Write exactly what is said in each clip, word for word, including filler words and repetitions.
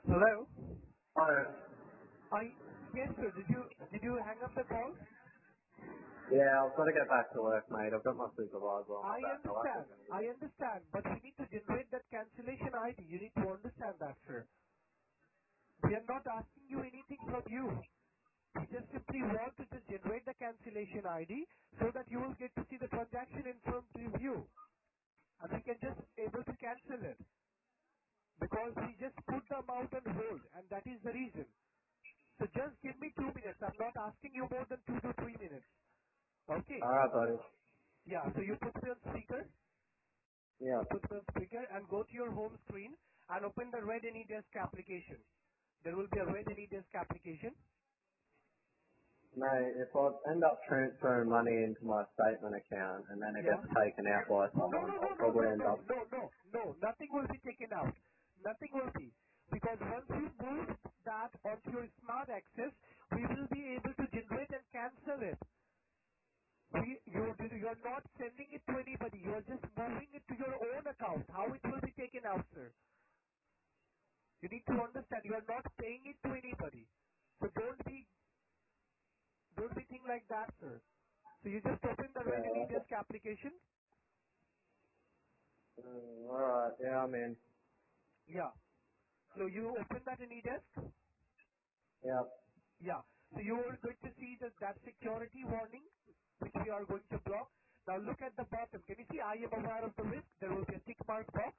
Hello? Oh, I Yes, sir. Did you did you hang up the call? yeah, I've got to get back to work, mate. I've got my supervisor on my I back. I'll have to understand. send I it. understand. But we need to generate that cancellation I D. You need to understand that, sir. We are not asking you anything from you. We just simply want to just generate the cancellation I D so that you will get to see the transaction in front of you. And we can just able to cancel it. Because we just put the amount on hold and that is the reason. So just give me two minutes. I'm not asking you more than two to three minutes. Okay. All right, buddy. Yeah, so you put me on speaker, Yeah. you put me on speaker and go to your home screen and open the Red AnyDesk application. There will be a Red AnyDesk application. Mate, if I end up transferring money into my statement account and then it Yeah. gets taken out by No, someone, no, no, I'll no, probably no, end no, up... no, no, no. Nothing will be taken out. Nothing will be. Because once you move that onto your smart access, we will be able to generate and cancel it. We, you, you're not sending it to anybody. You are just moving it to your own account. How it will be taken out, sir? You need to understand you are not paying it to anybody. So don't be don't be think like that, sir. So you just open the Red Yeah. AnyDesk application. Mm, all right. Yeah, I'm in. Yeah. So you open that AnyDesk. Yeah. Yeah. So you are going to see that that security warning which we are going to block. Now look at the bottom. Can you see I am aware of the risk? There will be a tick mark box.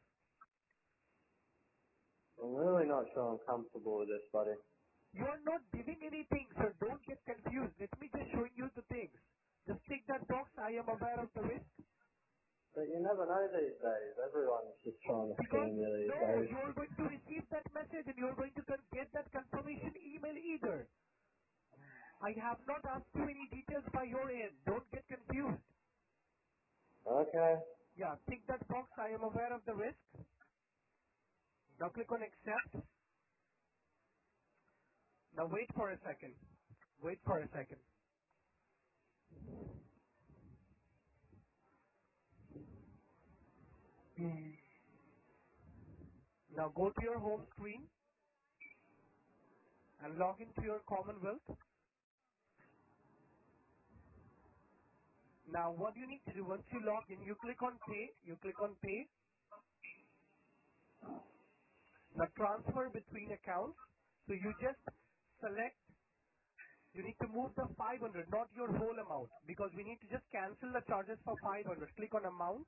I'm really not sure I'm comfortable with this, buddy. You are not giving anything, sir. Don't get confused. Let me just showing you the things. Just tick that box. I am aware of the risk. But you never know these days. Everyone's just trying to Because scam you these no, days. you're going to receive that message and you're going to con- get that confirmation email either. I have not asked you any details by your end. Don't get confused. Okay. Yeah, tick that box. I am aware of the risk. Now click on accept. Now wait for a second. Wait for a second. Now go to your home screen and log into your Commonwealth. Now what you need to do once you log in, you click on pay. You click on pay. Now transfer between accounts. So you just select. You need to move the five hundred, not your whole amount, because we need to just cancel the charges for five hundred. Click on amount.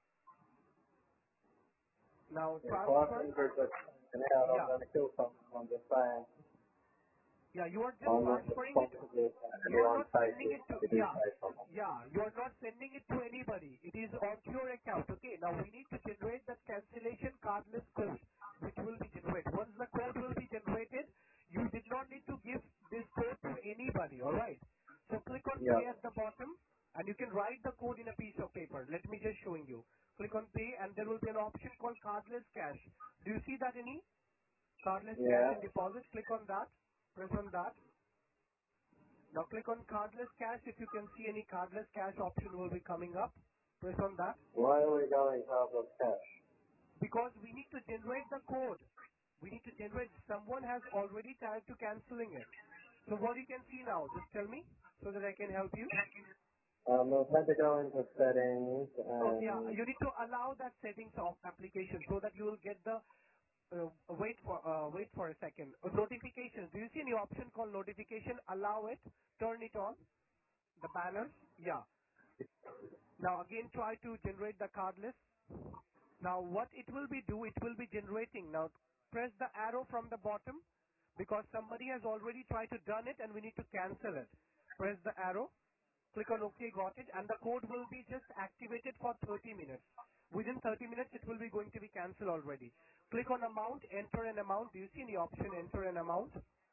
Now If five transfer. hundred gets taken out, I'm Yeah. going to kill someone. I'm just saying. Yeah, you are just I'm not transferring it. responsible for You are anyone not sending taking it to, if you do yeah. pay someone. Yeah, you are not sending it to anybody. It is onto your account. Okay, now we need to generate that cancellation cardless code, which will be generated. Once the code will be generated, you did not need to give this code to anybody, alright? So click on Yeah. pay at the bottom, and you can write the code in a piece of paper. Let me just showing you. Click on pay, and there will be an option called cardless cash. Do you see that any? Cardless cash Yeah. and deposit. Click on that. Press on that. Now click on cardless cash. If you can see any cardless cash option will be coming up. Press on that. Why are we going cardless cash? Because we need to generate the code. We need to generate, someone has already tried to cancelling it. So what you can see now, just tell me so that I can help you. Um, I've had to go into settings Oh yeah, and you need to allow that settings of application so that you will get the, uh, wait for, uh, wait for a second. Uh, notifications. Do you see any option called notification? Allow it. Turn it on. The banners. Yeah. Now again try to generate the card list. Now what it will be do, it will be generating. Now press the arrow from the bottom because somebody has already tried to done it and we need to cancel it. Press the arrow, click on OK, got it, and the code will be just activated for thirty minutes. Within thirty minutes it will be going to be cancelled already. Click on amount, enter an amount. Do you see any option enter an amount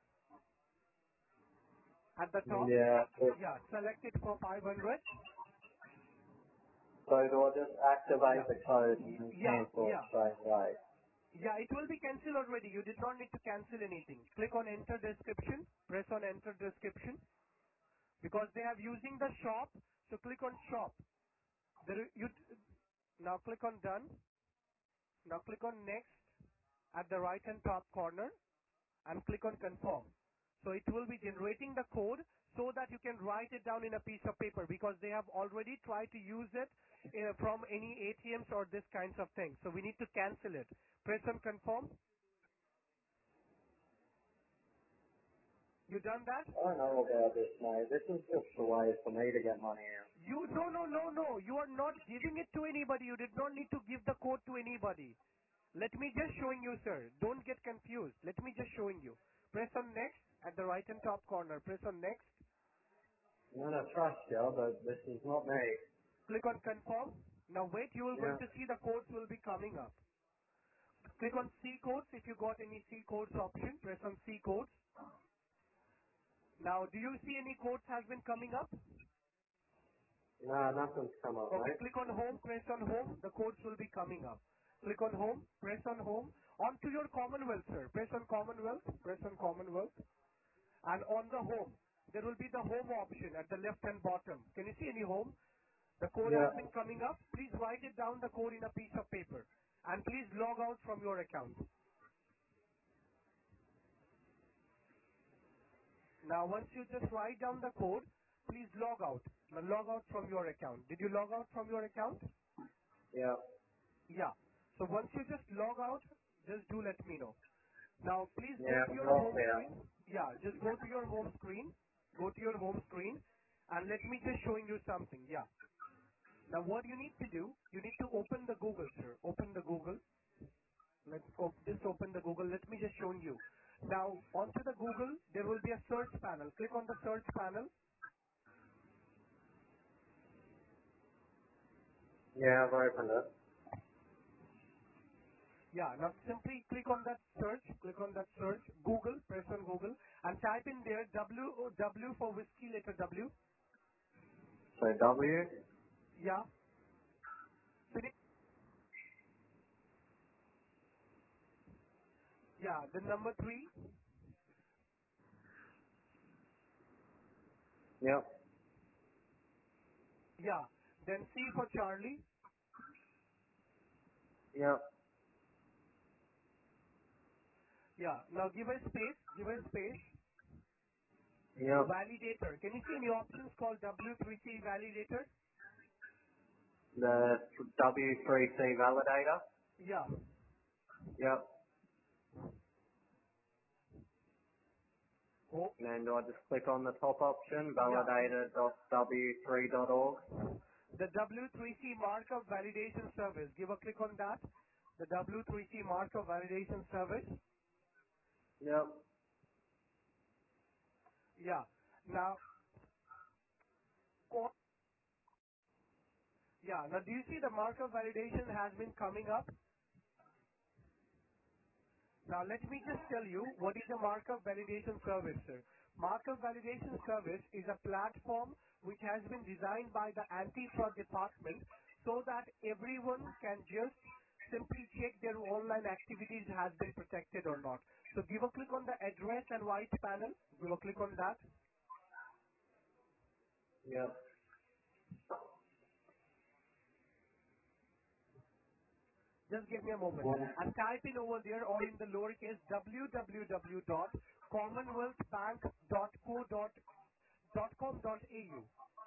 at the top? yeah. So, Yeah, select it for five hundred. so do I just activate Yeah, the code and Y- then yeah, cancel it yeah. straight away? Yeah, it will be cancelled already. You did not need to cancel anything. Click on enter description. Press on enter description. Because they have using the shop. So click on shop. There, you, now click on done. Now click on next. at the right hand top corner and click on confirm. So it will be generating the code so that you can write it down in a piece of paper, because they have already tried to use it uh, from any A T Ms or this kinds of things. So we need to cancel it. Press on confirm. You done that? I don't know about this, mate. This is just a way for me to get money out. You, no, no, no, no. You are not giving it to anybody. You did not need to give the code to anybody. Let me just showing you, sir. Don't get confused. Let me just showing you. Press on next at the right hand top corner. Press on next. I'm gonna trust you, but this is not me. Click on confirm. Now wait, you will going Yeah. to see the codes will be coming up. Click on C codes if you got any C codes option. Press on C codes. Now, do you see any codes has been coming up? Nah, nothing's come up, Okay, mate. click on home, press on home, the codes will be coming up. Click on home, press on home, onto your Commonwealth, sir. Press on Commonwealth, press on Commonwealth, and on the home, there will be the home option at the left hand bottom. Can you see any home? The code Yeah. has been coming up. Please write it down, the code in a piece of paper. And please log out from your account. Now, once you just write down the code, please log out. Now, log out from your account. Did you log out from your account? Yeah. Yeah. So once you just log out, just do let me know. Now, please go Yeah, to I'm your lost home out. screen. Yeah, just go to your home screen. Go to your home screen, and let me just showing you something. Yeah. Now, what you need to do, you need to open the Google, sir. Open the Google. Let's op- just open the Google. Let me just show you. Now, onto the Google, there will be a search panel. Click on the search panel. Yeah, I've opened it. Yeah, now simply click on that search, click on that search, Google, press on Google, and type in there W, W for whiskey, letter W. So W? Yeah. Fini- Yeah, the number three. Yep. Yeah. Then C for Charlie. Yep. Yeah. Now give a space, give a space. Yep. Validator. Can you see any options called W three C validator? The W three C validator? Yeah. Yep. Oh, And then do I just click on the top option, yeah. validator dot w three dot org? The W three C markup validation service. Give a click on that. The W three C markup validation service. Yep. Yeah. Now, co- yeah. Now, do you see the markup validation has been coming up? Now, let me just tell you what is a markup validation service, sir. Markup validation service is a platform which has been designed by the anti-fraud department so that everyone can just simply check their online activities has been protected or not. So give a click on the address and white panel. Give a click on that. Yep. Just give me a moment. What? And type in over there or in the lowercase w w w dot commonwealth bank dot co dot com dot a u.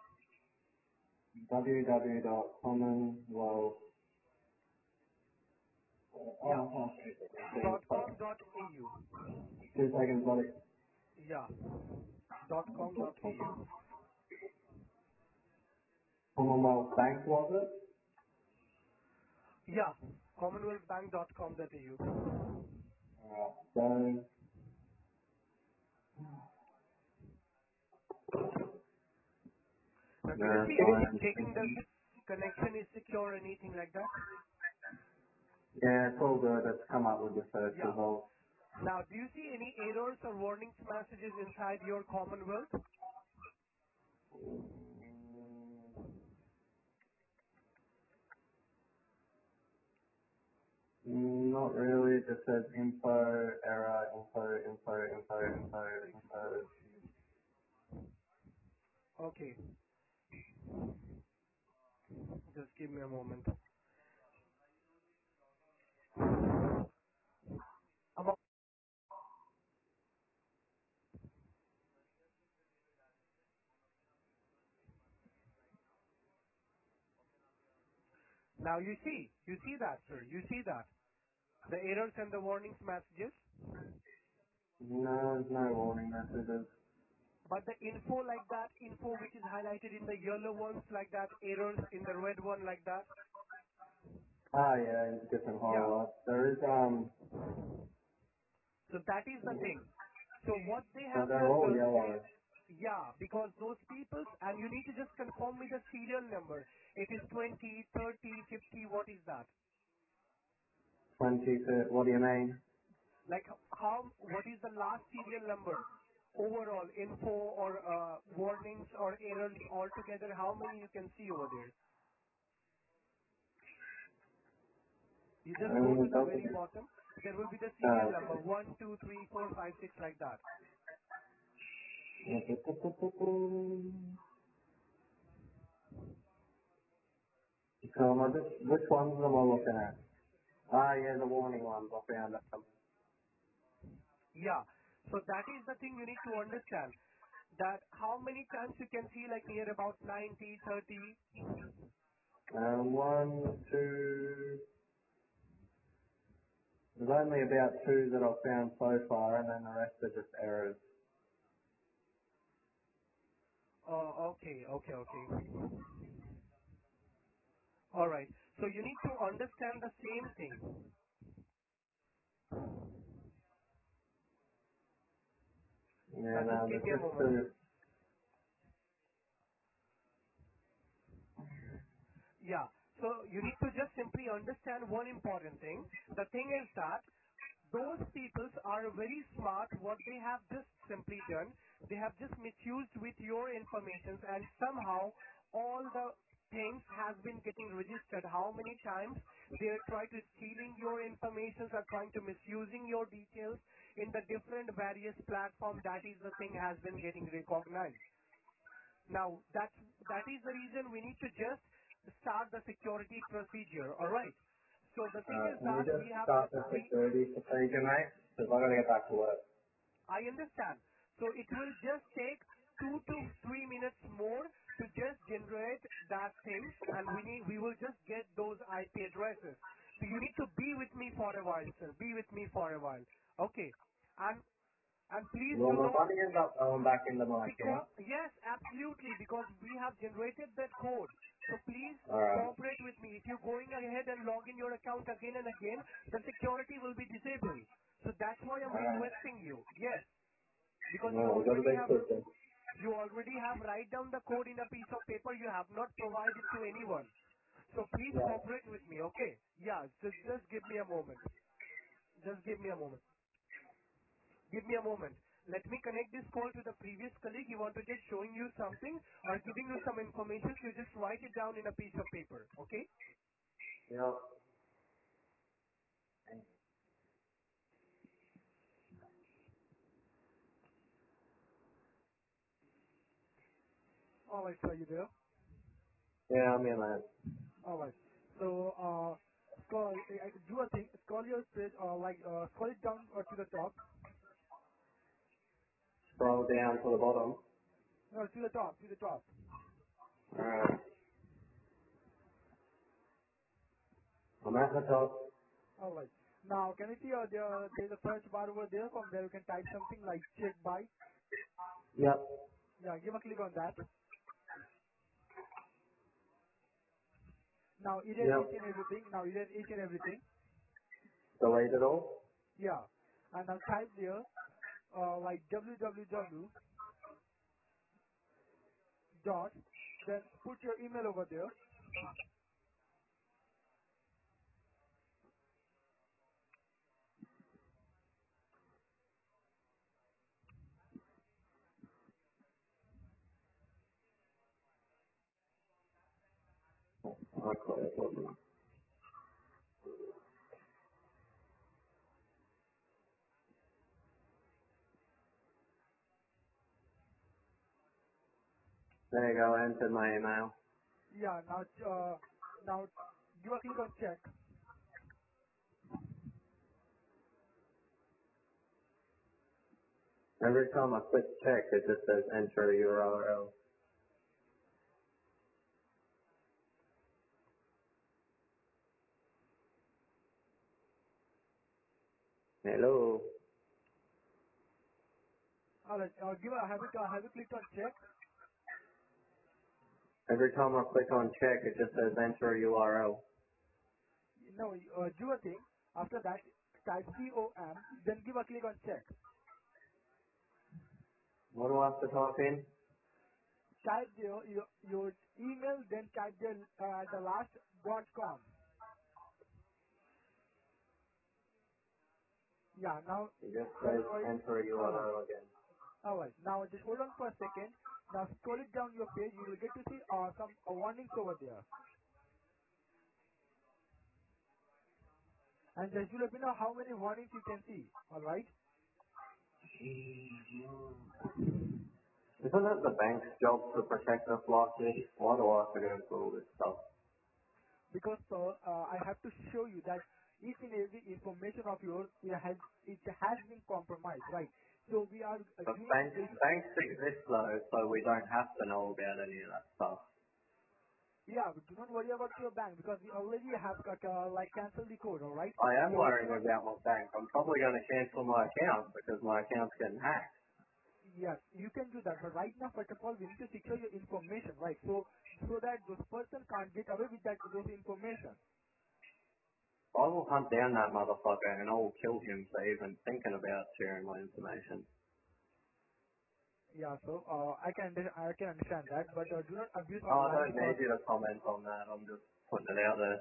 www.commonwealth. Yeah. Oh, okay. Dot com dot au. Two seconds, buddy. Yeah. Dot com dot au. Commonwealth Bank, was it? Yeah. commonwealth bank dot com dot a u. Alright, so, Now, can you see verify anything and checking the see. connection is secure or anything like that? Yeah, it's all good. It's come up with the search Yeah. results. Now, do you see any errors or warnings messages inside your Commonwealth? Mm, Not really. It just says info, error, info, info, info, info, info. Explosion. Okay. Just give me a moment. Now you see, you see that, sir. You see that. The errors and the warnings messages. No, there's no warning messages. But the info like that, info which is highlighted in the yellow ones like that, errors in the red one like that. Ah, yeah, it's different Yeah. highlights. There is, um, So that is the thing. So what they so have they're just all done is, yellow. yeah, because those people's, and you need to just confirm me the serial number. It is twenty, thirty, fifty, what is that? twenty, thirty, what do you mean? Like how, what is the last serial number? Overall, info or uh, warnings or errors altogether, how many you can see over there? You just go Um, to it the very doesn't, bottom. There will be the uh, serial number, one, two, three, four, five, six, like that. so am I just, which ones am I looking at? Ah, yeah, the warning ones, I found them. Yeah. So that is the thing you need to understand. That how many times you can see like near about ninety, thirty. Um, one, two, there's only about two that I've found so far, and then the rest are just errors. Oh, okay, okay, okay. All right. So you need to understand the same thing. Yeah, Now just no, give there's me a just moment. two. Yeah. So you need to just simply understand one important thing. The thing is that those peoples are very smart. What they have just simply done, they have just misused with your information, and somehow all the things has been getting registered. How many times they try to stealing your information, are trying to misusing your details in the different various platform. That is the thing has been getting recognized. Now, that's, that is the reason we need to just start the security procedure, alright? So the thing Uh, is can you that just we have start just, the we, security procedure, mate? Because I gotta get back to work. I understand. So it will just take two to three minutes more to just generate that things, and we need, we will just get those I P addresses. So you need to be with me for a while, sir. Be with me for a while. Okay. And, and please Will do my not. money end up going back into my Because, account? yes, absolutely, because we have generated that code. So please Alright. cooperate with me. If you're going ahead and log in your account again and again, the security will be disabled. So that's why I'm Alright. requesting you. Yes, because you Well, we gotta already be have, quick then. you already have write down the code in a piece of paper. You have not provided to anyone. So please Yeah. cooperate with me, okay? Yeah, just, just give me a moment. Just give me a moment. Give me a moment. Let me connect this call to the previous colleague. He want to just showing you something or giving you some information. So you just write it down in a piece of paper. Okay? Yeah. All right, sir. You there? Yeah, I'm in that. All right. So, uh, scroll, uh, do a thing. Scroll your page, uh, like, uh, scroll it down uh, to the top. Scroll down to the bottom. No, to the top, to the top. Alright. I'm at the top. All right. Now, can you see uh, there, there's a search bar over there. From there, you can type something like check by. Yep. Yeah, give a click on that. Now, erase Yep. each and everything. Now, erase each and everything. Delete it all. Yeah. And now type there uh, like www dot, then put your email over there. Okay. There you go, I entered my email. Yeah, now uh, now give a click on check. Every time I click check, it just says enter a U R L. Hello. Alright, uh, give a, have you, uh, have you clicked on check? Every time I click on check, it just says enter U R L. No, uh, do a thing. After that, type C O M, then give a click on check. What do I have to type in? Type your, your, your email, then type the, uh, the last dot com. Yeah, now, It just search says for it. enter Alright, U R L again. alright. Now just hold on for a second. Now scroll it down your page, you will get to see uh, some uh, warnings over there. And just you let me know how many warnings you can see. Alright? Isn't it the bank's job to protect us like this? Why do I have to go through all this stuff? Because sir, uh, I have to show you that each and every information of yours it has it has been compromised, right? So we are uh, But doing banks, this. banks exist though, so we don't have to know about any of that stuff. Yeah, but do not worry about your bank because we already have got, uh, like canceled the code, all right? I am So do worrying not. about my bank. I'm probably going to cancel my account because my account's getting hacked. Yes, you can do that, but right now, first of all, we need to secure your information, right? So so that those person can't get away with that those information. I will hunt down that motherfucker and I will kill him for even thinking about sharing my information. Yeah, so uh, I can under- I can understand that, but uh, do not abuse Oh, I online don't because need you to comment on that. I'm just putting it out there.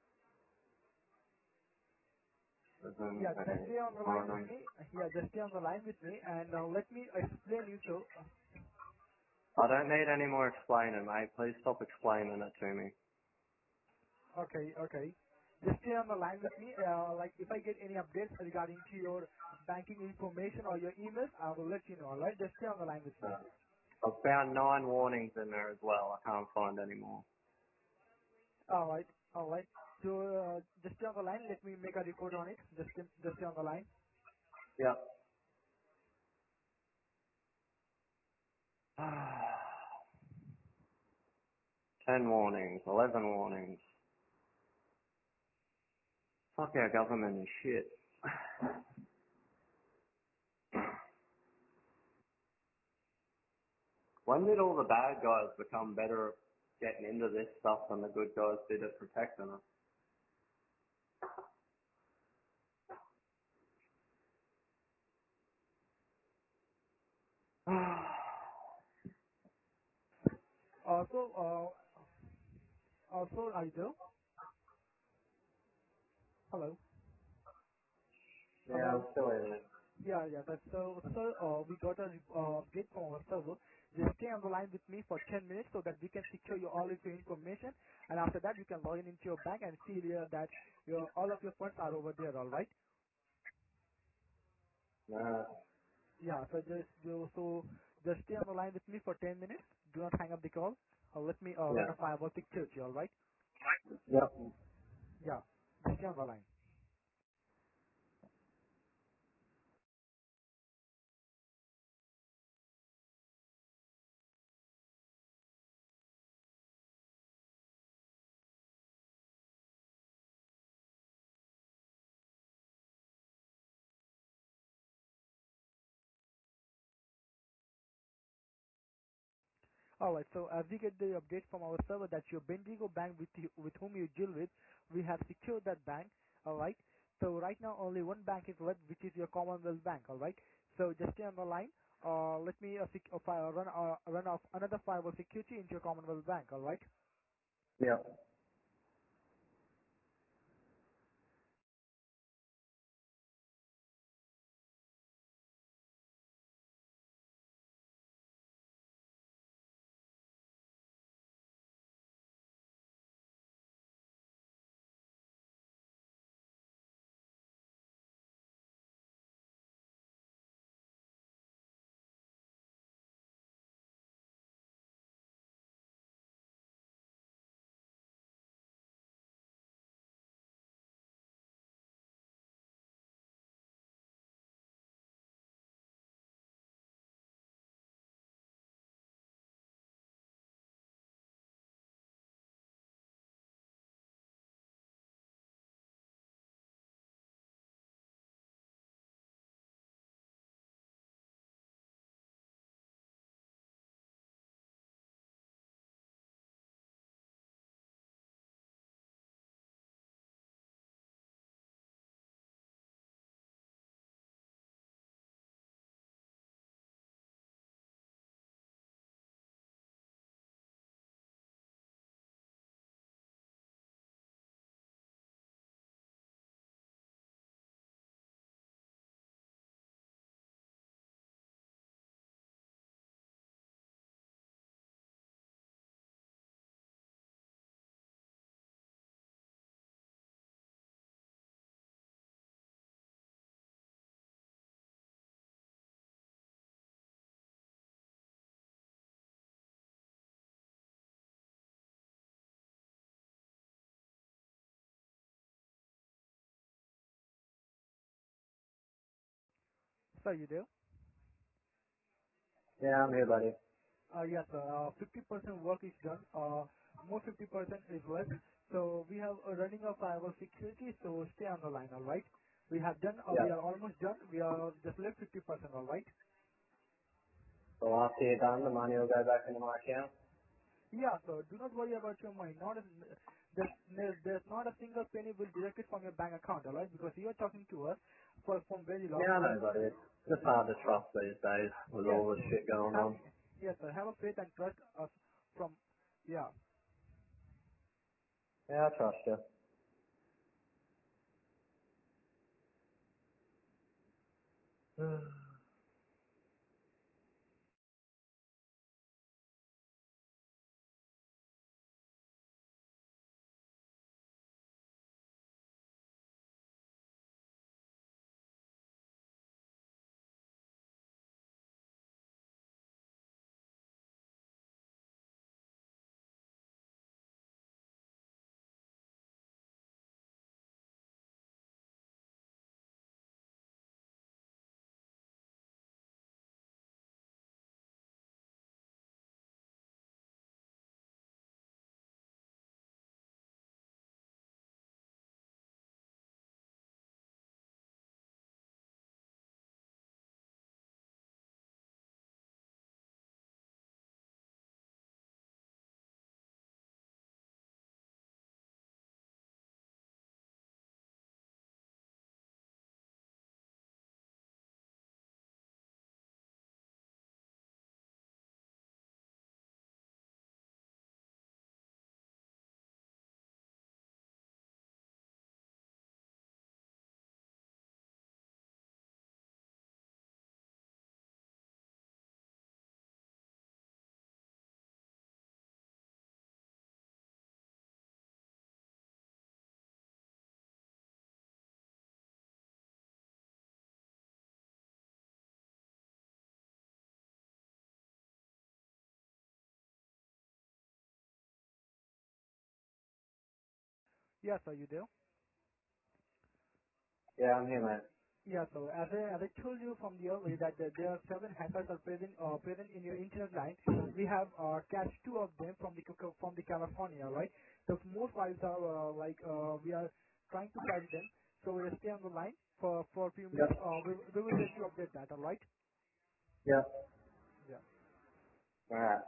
As in, yeah, just okay, stay on the line with morning. me. Yeah, just stay on the line with me, and uh, let me explain you. So, uh, I don't need any more explaining, mate. Please stop explaining it to me. okay, okay, just stay on the line with me. Uh, like if I get any updates regarding to your banking information or your emails, I will let you know. All right, just stay on the line with me. Uh, I've found nine warnings in there as well. I can't find any more. All right, all right. So uh, just stay on the line. Let me make a report on it. Just just stay on the line. Yep. Ten warnings, eleven warnings. Fuck our government and shit. When did all the bad guys become better at getting into this stuff than the good guys did at protecting us? Also, uh, also, are you there? Hello, Yeah, I'm hello. still in it. Yeah, yeah. That's so, sir. Uh, we got a uh, update from our server. Just stay on the line with me for ten minutes so that we can secure your all of your information, and after that you can log in into your bank and see there that your all of your funds are over there. All right? Nah. Yeah. So just do so. Just stay on the line with me for ten minutes. Do not hang up the call. Uh, let me uh, run Yeah. a firewall picture to you. All right? Yep. Yeah. Just stay on the line. All right. So as we get the update from our server that your Bendigo bank with you, with whom you deal with, we have secured that bank. All right. So right now only one bank is left, which is your Commonwealth Bank. All right. So just stay on the line. Uh, let me uh, sec- uh, fi- run uh, run off another firewall security into your Commonwealth Bank. All right. Yep. Sir, you there? Yeah, I'm here, buddy. Uh, yes, sir. Uh, fifty percent work is done. Uh, more fifty percent is left. So we have a running of firewall security. So stay on the line, all right? We have done. Uh, we Yep. are almost done. We are just left fifty percent, all right? So after you're done, the money will go back into my account? Yeah, so do not worry about your money. Not a, there's, there's there's not a single penny will deduct it from your bank account, all right? Because you are talking to us for from very long. Yeah, I So know, buddy. It's just hard to trust these days with yes, all this so shit going have on. yes, sir. Have a faith and trust us from yeah. Yeah, I trust you. Yes, are you there? Yeah, I'm here, mate. Yeah, so as I, as I told you from the earlier that uh, there are seven hackers are present uh, present in your internet line. We have uh, catched two of them from the Ca- from the California, right? The more files are uh, like uh, we are trying to catch them. So we'll stay on the line for for a few minutes. Yep. Uh, we, we will let you update that, all right? Yep. Yeah. Alright.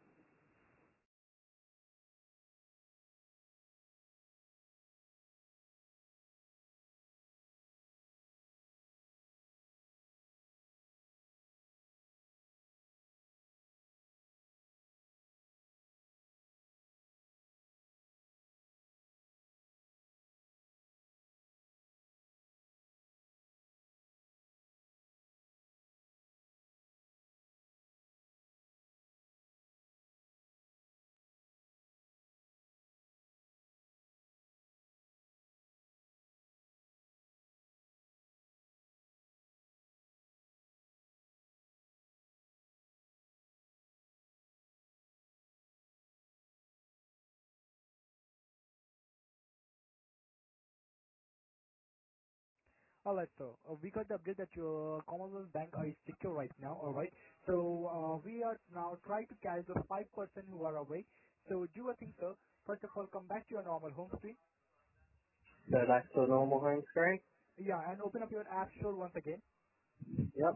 All right, so uh, we got the update that your Commonwealth Bank is secure right now. All right, so uh, we are now trying to catch those five percent who are away. So do a thing, sir. First of all, come back to your normal home screen. Go back to the normal home screen? Yeah, and open up your App Store once again. Yep.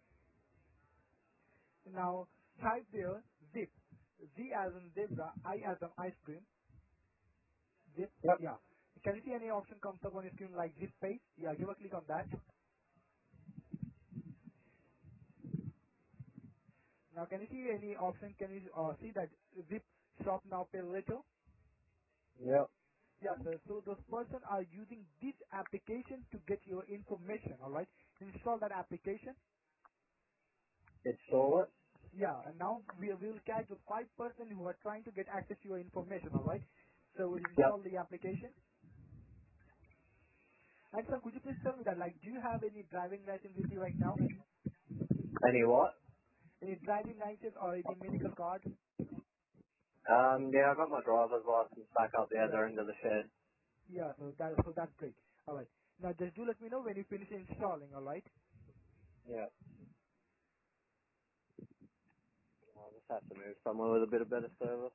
Now type there zip, Z as in zebra, I as in ice cream, zip. Yep. Yeah. Can you see any option comes up on your screen like zip space? Yeah, give a click on that. Now can you see any option? Can you uh, see that zip shop now pay later? Yep. Yeah, sir. So those person are using this application to get your information. All right. Install that application. Install it? Yeah, and now we we will catch the five person who are trying to get access to your information. All right. So we'll Yep. install the application. And sir, could you please tell me that, like, do you have any driving license with you right now? Any what? Any driving license or any medical card? Um, yeah, I got my driver's license back up the Yeah. other end of the shed. Yeah, so that so that's great. All right. Now just do let me know when you finish installing. All right. Yeah. I'll just have to move somewhere with a bit of better service.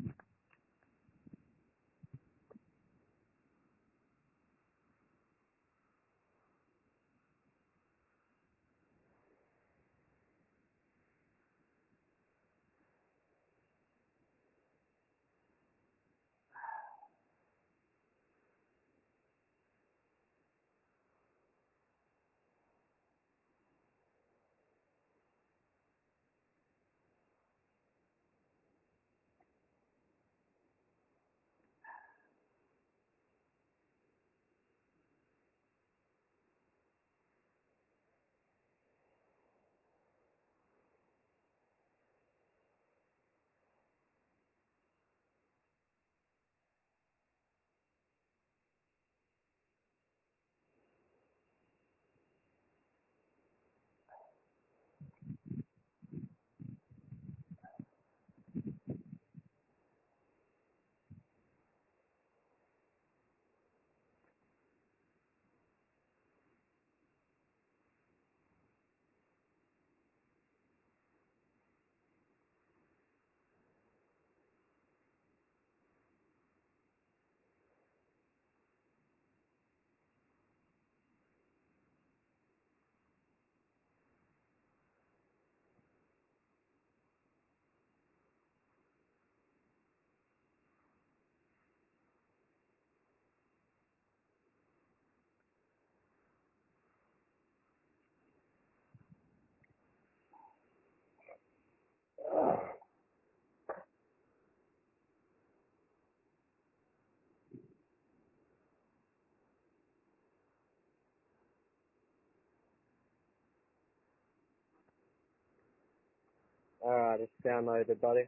Alright, it's downloaded, buddy.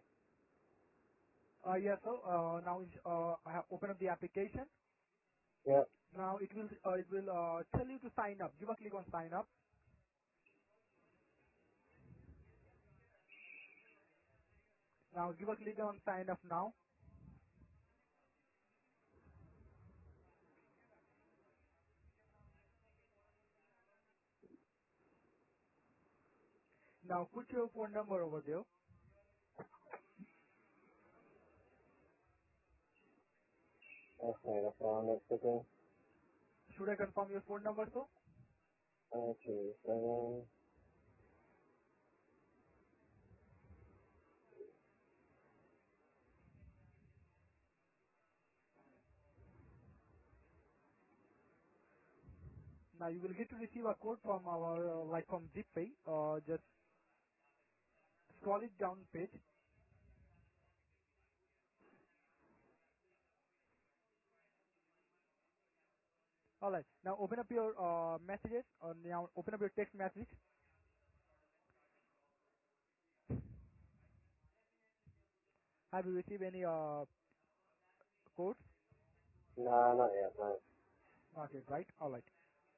Uh, yes, sir. Uh, now uh, I have opened up the application. Yep. Now it will uh, it will uh, tell you to sign up. Give a click on sign up. Now give a click on sign up now. Now put your phone number over there. Okay, that's all I'm looking. Should I confirm your phone number, sir? Okay, seven. Now you will get to receive a code from our uh, like from ZipPay. Uh, just scroll it down page. All right. Now open up your uh, messages. Or now open up your text message. Have you received any uh, codes? No, not yet, mate. Not yet, right? All right.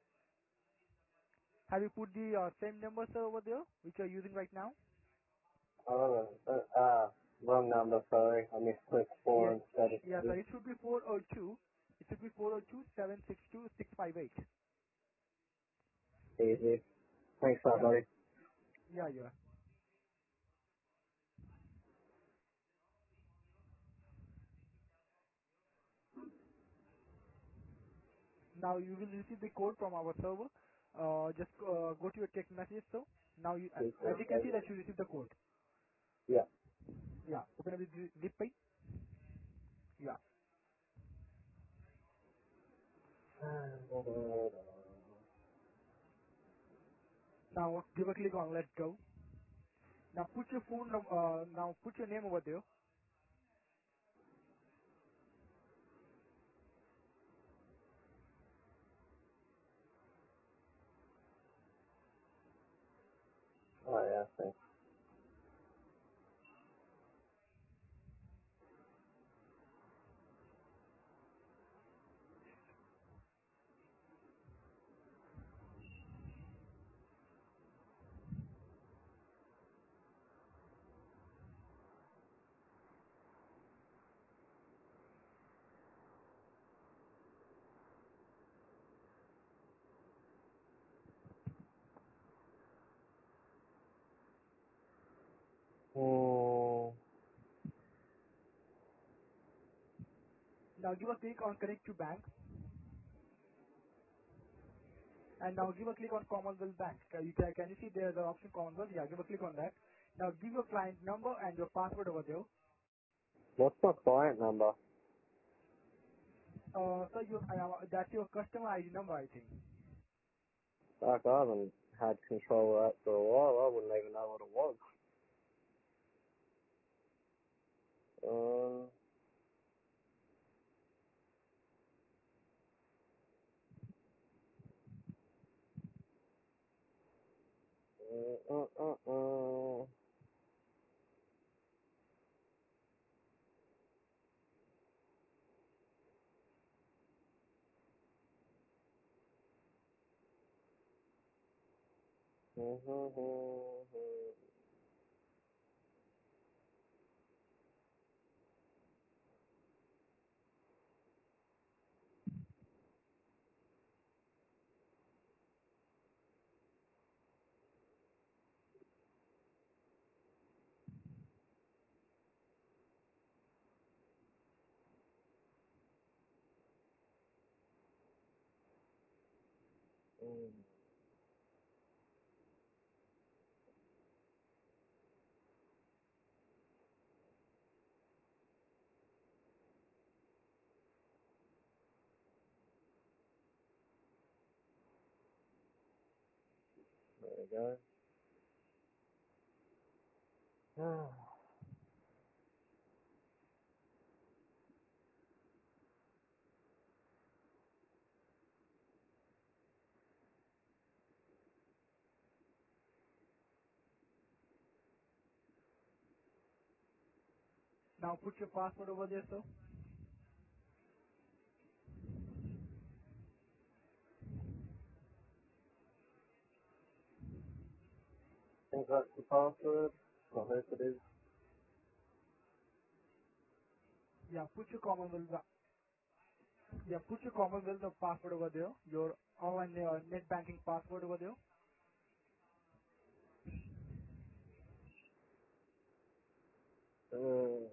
Have you put the uh, same number, sir, over there, which you're using right now? Oh, uh, uh, wrong number, sorry. I misclicked four Yes. instead of Yes, three. sir. It should be four oh two. It should be four oh two seven six two six five eight. Easy. Thanks a lot, Yeah. buddy. Yeah, yeah. Now you will receive the code from our server. Uh, just uh, go to your text message, sir. Now you, Two, as four, you can see seven. that you received the code. Yeah. Yeah. Open up the Zi- ZipPay. Yeah. Now give a click on Let's Go. Now put your phone num- uh, now put your name over there. Oh, yeah, thanks. Now give a click on connect to bank, and now give a click on Commonwealth Bank. Can you, can you see there's an option Commonwealth? Yeah, give a click on that. Now give your client number and your password over there. What's my client number? Uh, so you, uh, that's your customer I D number, I think. Fuck, I haven't had control of that for a while. I wouldn't even know what it was. Um, uh, uh, uh, uh. There we go. Now put your password over there, sir. Think that's the password? I hope it is. Yeah, put your Commonwealth, ba- yeah, put your Commonwealth password over there. Your online uh, net banking password over there. Uh,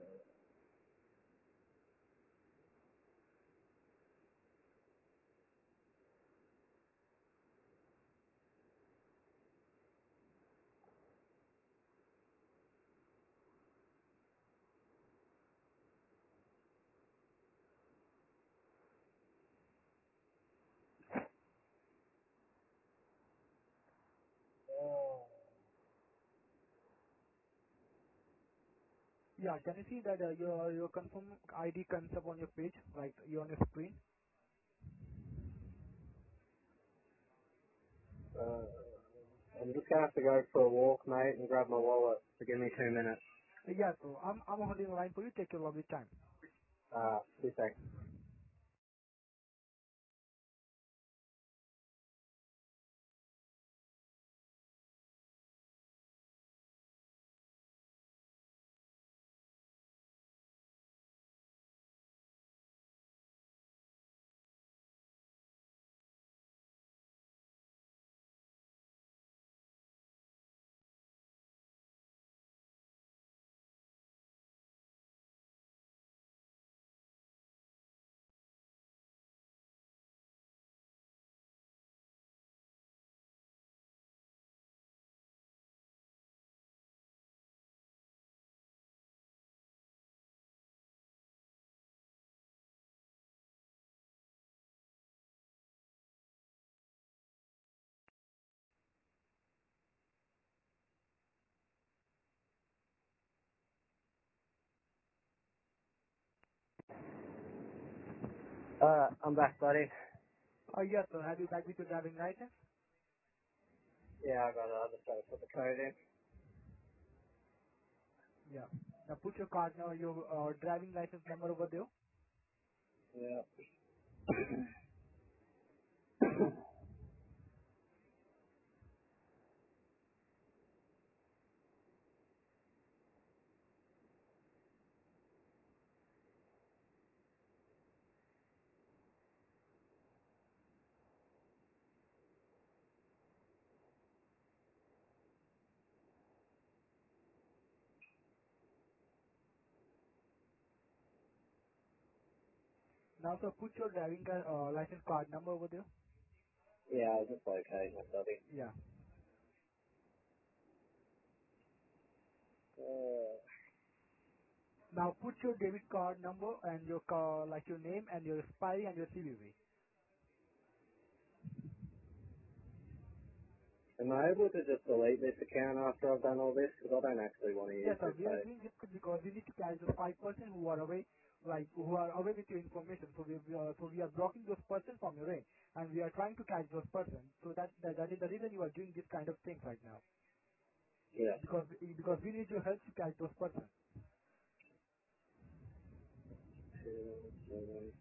Yeah, can you see that uh, your your confirm I D comes up on your page, right? You're on your screen. uh, I'm just gonna have to go for a walk, mate, and grab my wallet. So give me two minutes. Uh, yeah, so I'm I'm holding the line for you. Take your lovely time. Uh, two seconds. Uh, I'm back, buddy. Uh, yes, sir. Have you back with your driving license? Yeah, I got it. I just gotta put the code in. Yeah. Now put your card now, your uh, driving license number over there. Yeah. Now, sir, put your driving car, uh, license card number over there. Yeah, I'll just locate it, buddy. Yeah. Uh, Now, put your debit card number and your car, like your name and your expiry and your C V V. am I able to just delete this account after I've done all this? Because I don't actually want to Yes, use sir. this We are page. doing this because we need to catch those five percent who are away, like who are away with your information. So we, we are, so we are blocking those persons from your end, and we are trying to catch those persons. So that, that that is the reason you are doing this kind of things right now. Yeah. Because because we need your help to catch those persons. Two, seven.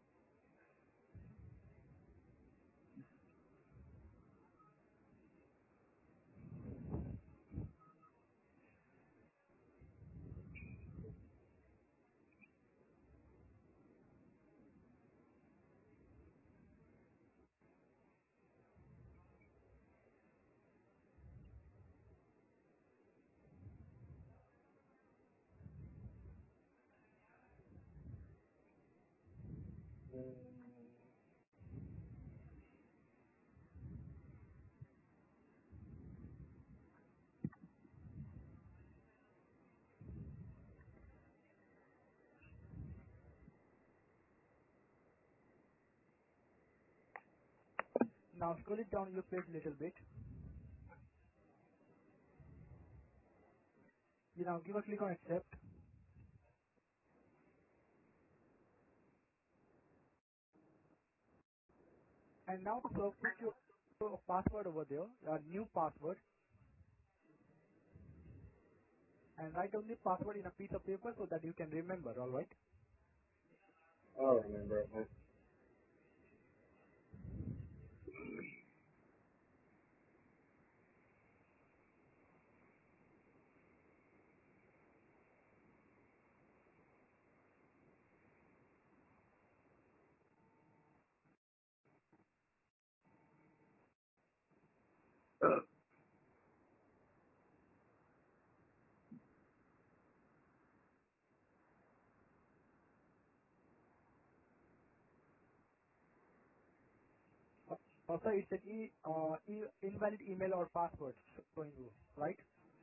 Now scroll it down your page a little bit. You now give a click on accept, and now so put your your password over there, a new password, and write down the password in a piece of paper so that you can remember. All right. I'll remember it, man. Also, it's an e, uh, e, invalid email or password showing you, right?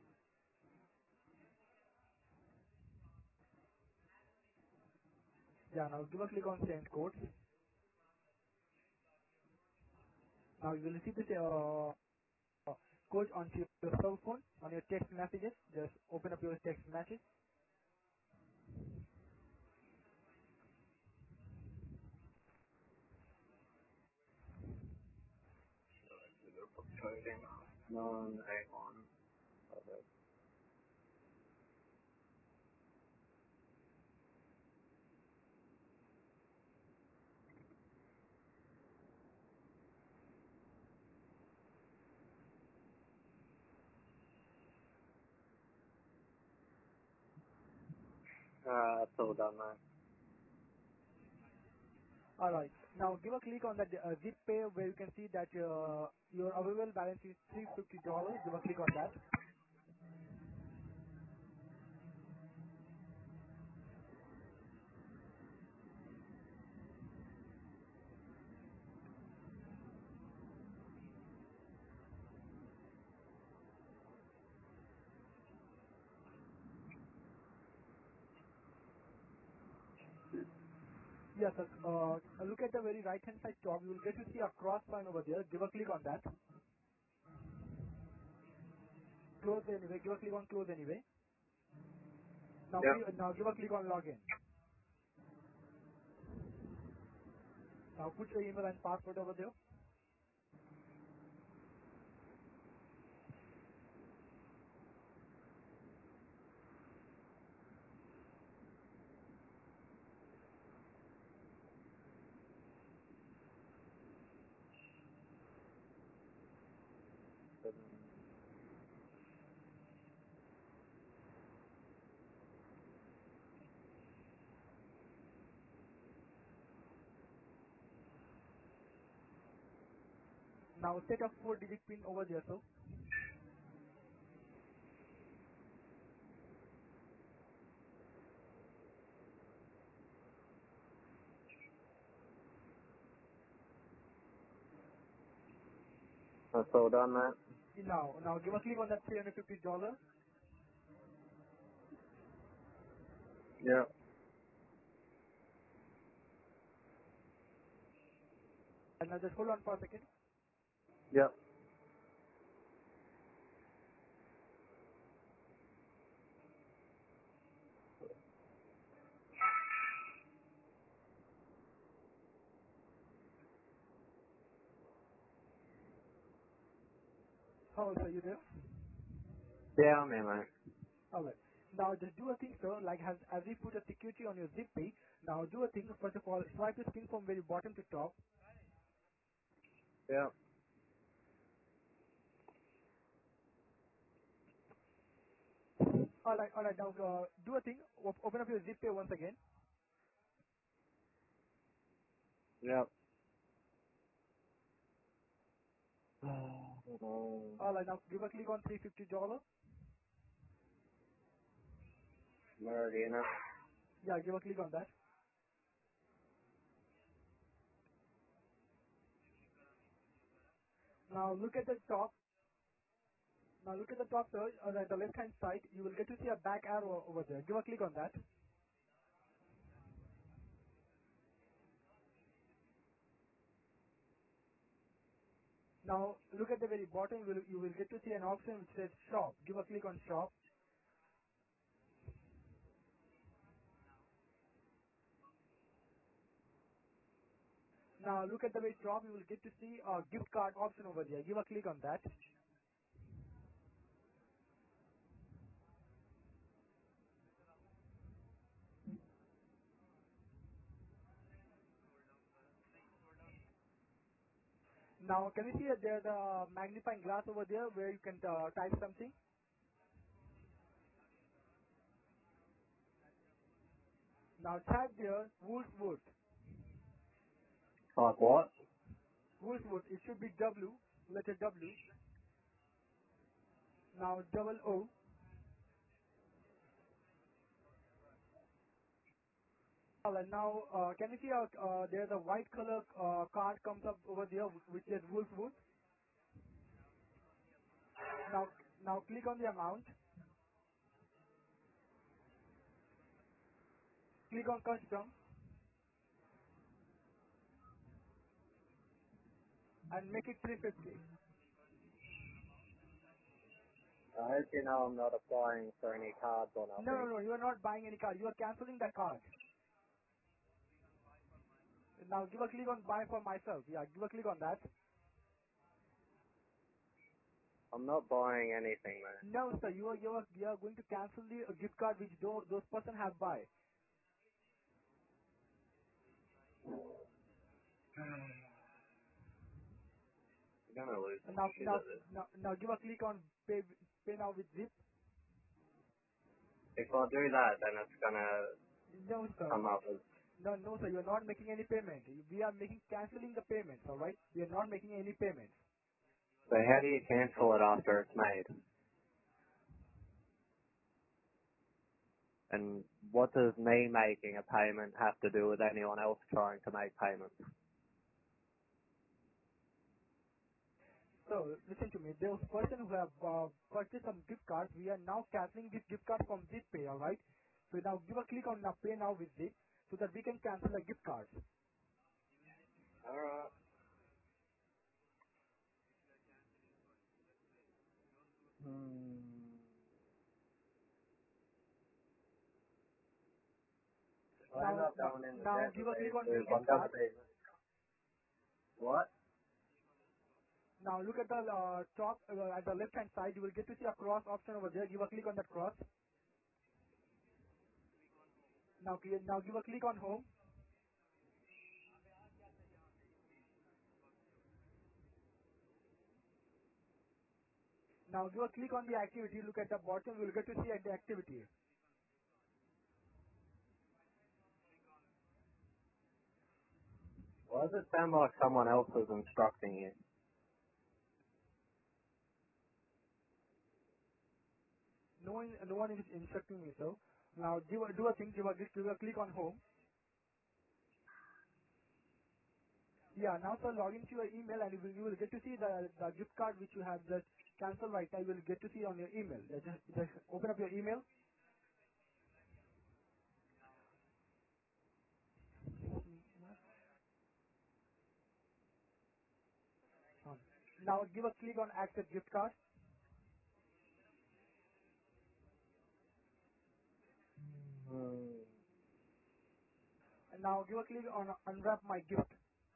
Yeah, now give a click on send code. Now you will receive this uh, uh, code onto your cell phone, on your text messages. Just open up your text message. Coding. Nine, eight, one. Uh, that's all done, man. Alright, now give a click on the uh, zip pay where you can see that uh, your available balance is three hundred fifty dollars. Give a click on that. Yes, sir. Uh, look at the very right hand side top. You will get to see a cross sign over there. Give a click on that. Close anyway. Give a click on close anyway. Now, Yep. give, now give a click on login. Now put your email and password over there. Now set a four digit pin over there, so. That's all done, mate. Now, now give a click on that three hundred fifty dollars. Yep. And now just hold on for a second. Yep. How are you there? Yeah, I'm here, mate. Alright. Now just do a thing, sir, like as, as we put a security on your zip pay, now do a thing, first of all, swipe your screen from very bottom to top. Yep. Alright, alright, now uh, do a thing, op- open up your zip pay once again. Yep. Alright, now give a click on three hundred fifty dollars. I'm already in it. Yeah, give a click on that. Now look at the top. Now look at the top, sir, on the left hand side, you will get to see a back arrow over there. Give a click on that. Now look at the very bottom, you will, you will get to see an option which says shop. Give a click on shop. Now look at the very top, you will get to see a gift card option over there. Give a click on that. Now can you see that there's a magnifying glass over there where you can uh, type something? Now type there Woolsworth. Like what? Woolsworth, it should be W, letter W. Now double O. And now uh, can you see uh, uh, there's a white color uh, card comes up over there which says Woolsworth. Now now click on the amount. Click on custom and make it three hundred fifty. I hope you know I'm not applying for any cards or No, no, nothing. no, you are not buying any card. You are cancelling that card. Now give a click on buy for myself. Yeah, give a click on that. I'm not buying anything, mate. No, sir, you are you are you are going to cancel the uh, gift card which those those person have buy. You're gonna lose And some now shit now at this. now now give a click on pay pay now with zip. If I do that, then it's gonna No, sir. come up as... No, no, sir. You are not making any payment. We are making canceling the payments. All right. We are not making any payments. So how do you cancel it after it's made? And what does me making a payment have to do with anyone else trying to make payments? So listen to me. Those person who have uh, purchased some gift cards, we are now canceling this gift card from Zip Pay. All right. So now give a click on now pay now with Zip so that we can cancel the gift cards. Alright. Hmm. I end Now, up now, going in the now debt give with a click these on view because gift I'm gonna card. be... What? Now look at the uh, top uh, at the left hand side. You will get to see a cross option over there. Give a click on that cross. Now, clear- now give a click on home. Now give a click on the activity. Look at the bottom. You will get to see at the activity. Why does it sound like someone else is instructing you? No one, no one is instructing me. So now give a, do a thing. Give a, give a click on home. Yeah, now sir, log into your email and you will, you will get to see the, the gift card which you have just cancelled right now. You will get to see on your email. Just, just open up your email. Um, Now give a click on accept gift card. Hmm. And now give a click on unwrap my gift.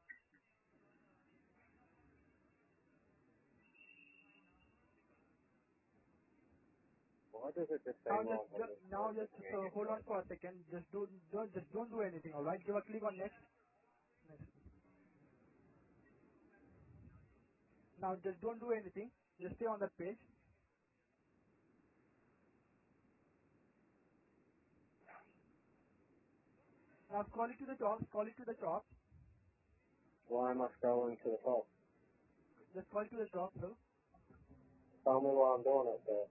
Why does it just say Now just, more than just this now just notification? uh, hold on for a second. Just don't, don't just don't do anything. All right. Give a click on next. Next. Now just don't do anything. Just stay on that page. Now scroll it to the top. Scroll it to the top. Why am I scrolling to the top? Just scroll to the top, sir. Tell me why I'm doing it there.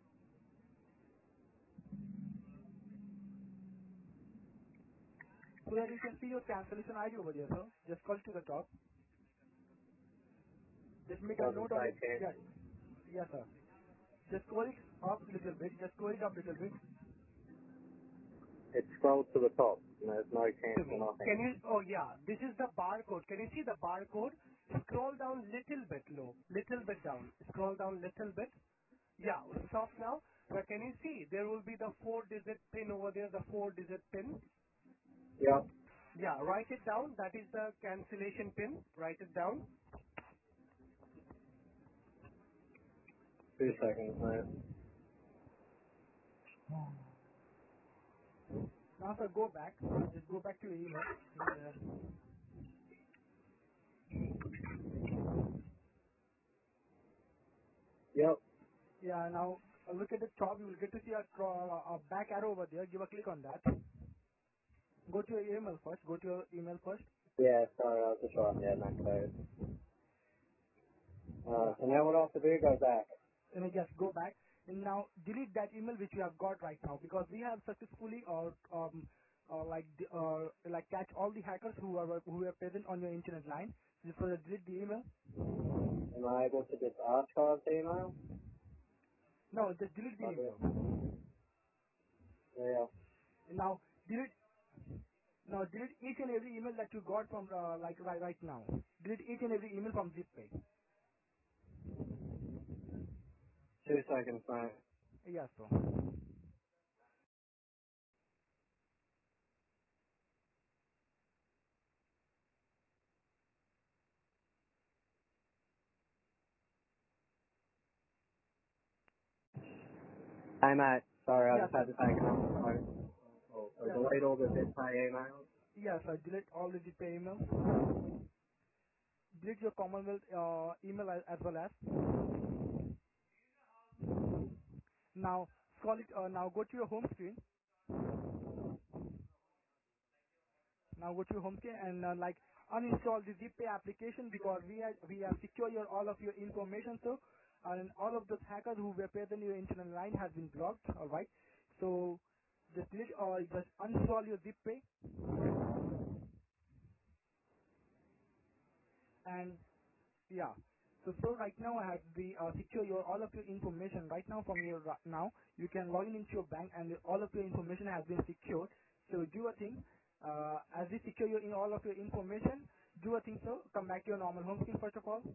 So that you can see your cancellation I D over there, sir. Just scroll to the top. Just make a Doesn't note on say it. Yes. cancel. Yes, sir. Just scroll it up a little bit. Just scroll it up a little bit. It scrolls to the top and there's no To cancel, me. nothing. Can you, oh yeah, this is the barcode. Can you see the barcode? Scroll down little bit low, little bit down. Scroll down little bit. Yeah, stop now. Now can you see there will be the four digit pin over there, the four digit pin. Yep. Yeah, write it down. That is the cancellation pin. Write it down. Two seconds, mate. Now, sir, go back. Just go back to your email. Yeah. Yep. Yeah, now uh, look at the top. You will get to see a, cro- a back arrow over there. Give a click on that. Go to your email first. Go to your email first. Yeah, sorry, I was just writing down that code. Uh, Yeah. so now what I have to do, go back. And I just go back and now delete that email which you have got right now because we have successfully or um uh, like the- uh, like catch all the hackers who are who are present on your internet line. Just for the delete the email. Am I able to just archive the email? No, just delete the Like email. it? Yeah. And now delete now delete each and every email that you got from uh, like right right now. Delete each and every email from ZipPay. Two seconds, mate. Yes, sir. Hey, mate. Sorry, I Yes, just had sir. to take another phone call. So Yes, delete sir. all the ZipPay emails. Yes, sir. Delete all the ZipPay emails. Delete your Commonwealth uh, email as, as well as. Now, scroll it. Uh, now go to your home screen. Now go to your home screen and uh, like uninstall the ZipPay application because we have we have secure your all of your information. So, and all of those hackers who were present in your internet line has been blocked. All right. So, just delete or just uninstall your ZipPay and yeah. So, so right now I have the uh, secure your all of your information right now from your ri- now you can log in into your bank and all of your information has been secured. So do a thing. Uh, as we secure your in all of your information, do a thing. So come back to your normal home screen first of all.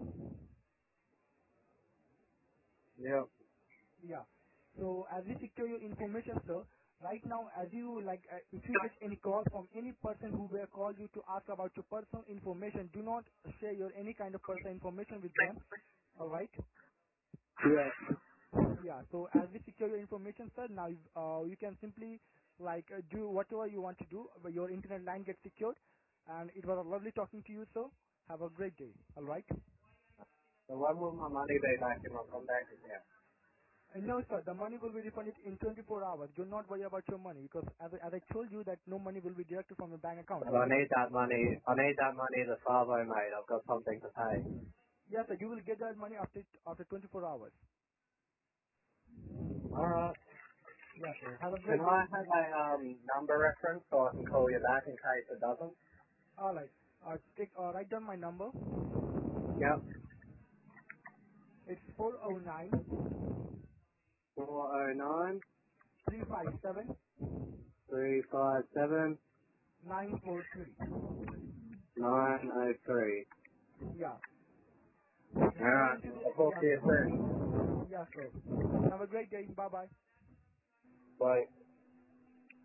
Yep. Yeah. So as we secure your information, sir, right now as you like, uh, if you get any call from any person who will call you to ask about your personal information, do not share your any kind of personal information with them. All right. Yeah. Yeah. So as we secure your information, sir, now uh, you can simply like uh, do whatever you want to do. But your internet line gets secured, and it was lovely talking to you, sir. Have a great day. All right. So when will my money be back in my contact account? And no, sir, the money will be refunded in twenty-four hours. Do not worry about your money because as I, as I told you that no money will be deducted from your bank account. But All I right. need that money. I need that money as a Savo, mate. I've got something to pay. Yes, sir. You will get that money after after twenty-four hours. Alright. Yes, sir. Have a Can great day. I have a um, number reference so I can call you back in case it doesn't? All right. Uh, take uh, write down my number. Yep. It's four oh nine Four oh nine three five seven three five seven nine four three. nine oh three. Yeah. All We're right. calling to I'll the talk yeah. to you soon. Yeah, sir. Have a great day. Bye bye. Bye.